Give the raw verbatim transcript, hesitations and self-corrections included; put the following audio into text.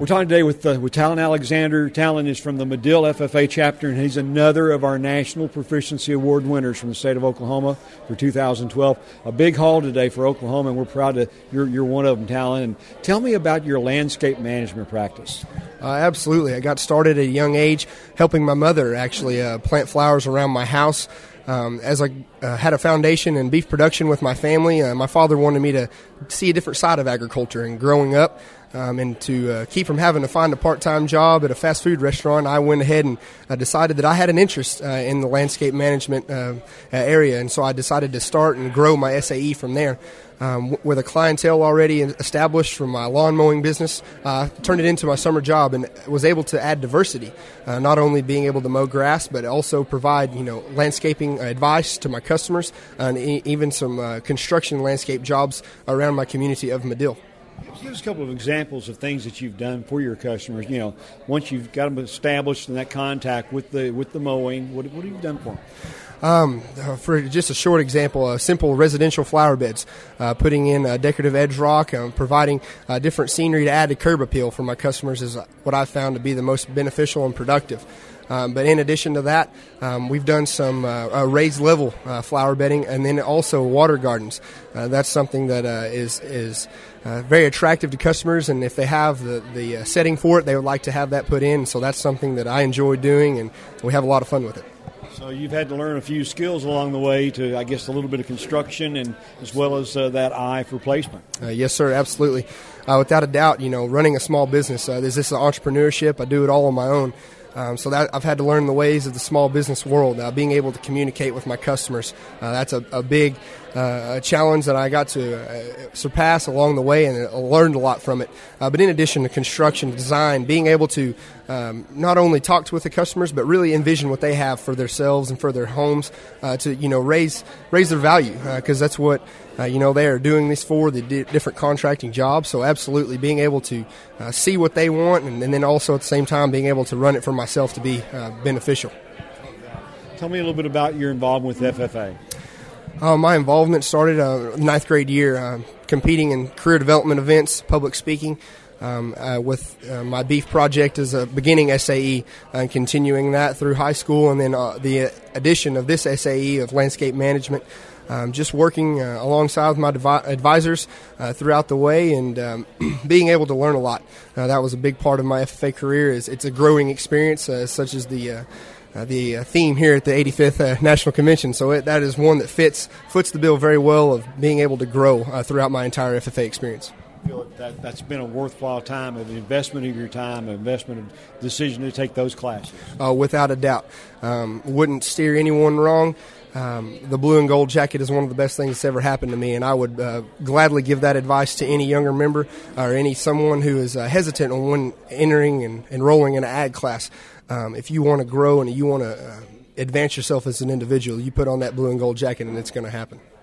We're talking today with uh, with Talon Alexander. Talon is from the Medill F F A chapter, and he's another of our National Proficiency Award winners from the state of Oklahoma for two thousand twelve. A big haul today for Oklahoma, and we're proud to you're you're one of them, Talon. And tell me about your landscape management practice. Uh, absolutely. I got started at a young age helping my mother actually uh, plant flowers around my house. Um, as I uh, had a foundation in beef production with my family, uh, my father wanted me to see a different side of agriculture. And growing up, um, and to uh, keep from having to find a part-time job at a fast food restaurant, I went ahead and uh, decided that I had an interest uh, in the landscape management uh, area. And so I decided to start and grow my S A E from there. Um, with a clientele already established from my lawn mowing business, uh, turned it into my summer job and was able to add diversity, uh, not only being able to mow grass, but also provide, you know, landscaping advice to my customers and e- even some uh, construction landscape jobs around my community of Medill. Give us a couple of examples of things that you've done for your customers. You know, once you've got them established in that contact with the with the mowing, what, what have you done for them? Um, for just a short example, uh, simple residential flower beds, uh, putting in uh, decorative edge rock, um, providing uh, different scenery to add to curb appeal for my customers is what I've found to be the most beneficial and productive. Um, but in addition to that, um, we've done some uh, uh, raised level uh, flower bedding and then also water gardens. Uh, that's something that uh, is is uh, very attractive to customers, and if they have the, the uh, setting for it, they would like to have that put in. So that's something that I enjoy doing, and we have a lot of fun with it. So you've had to learn a few skills along the way to, I guess, a little bit of construction and as well as uh, that eye for placement. Uh, yes, sir, absolutely. Uh, without a doubt, you know, running a small business, uh, this is entrepreneurship. I do it all on my own. Um, so that I've had to learn the ways of the small business world, uh, being able to communicate with my customers. Uh, that's a, a big uh, a challenge that I got to uh, surpass along the way, and I learned a lot from it. Uh, but in addition to construction, design, being able to um, not only talk to with the customers, but really envision what they have for themselves and for their homes uh, to, you know, raise raise their value, because uh, that's what Uh, you know, they are doing this for the di- different contracting jobs. So absolutely being able to uh, see what they want and, and then also at the same time being able to run it for myself to be uh, beneficial. Tell me a little bit about your involvement with F F A. Uh, my involvement started uh, ninth grade year, uh, competing in career development events, public speaking, um, uh, with uh, my beef project as a beginning S A E, and uh, continuing that through high school, and then uh, the addition of this S A E of landscape management. Um, just working uh, alongside with my devi- advisors uh, throughout the way, and um, being able to learn a lot. Uh, that was a big part of my F F A career. Is it's a growing experience, uh, such as the uh, uh, the uh, theme here at the eighty-fifth uh, National Convention. So it, that is one that fits fits the bill very well of being able to grow uh, throughout my entire F F A experience. I feel that that's been a worthwhile time, an investment of your time, an investment of decision to take those classes. Uh, without a doubt, um, wouldn't steer anyone wrong. Um, the blue and gold jacket is one of the best things that's ever happened to me, and I would uh, gladly give that advice to any younger member or any someone who is uh, hesitant on when entering and enrolling in an ag class. Um, if you want to grow and you want to uh, advance yourself as an individual, you put on that blue and gold jacket, and it's going to happen.